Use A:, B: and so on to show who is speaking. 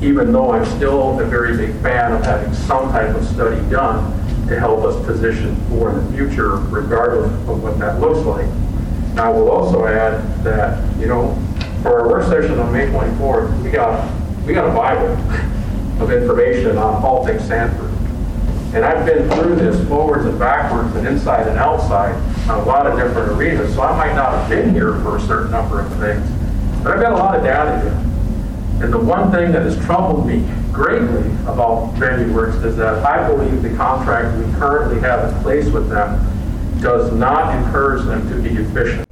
A: even though I'm still a very big fan of having some type of study done to help us position for the future, regardless of what that looks like. I will also add that, for our work session on May 24th, we got a Bible of information on all things Sanford. And I've been through this forwards and backwards and inside and outside on a lot of different arenas, so I might not have been here for a certain number of things, but I've got a lot of data here. And the one thing that has troubled me greatly about VenueWorks is that I believe the contract we currently have in place with them does not encourage them to be efficient.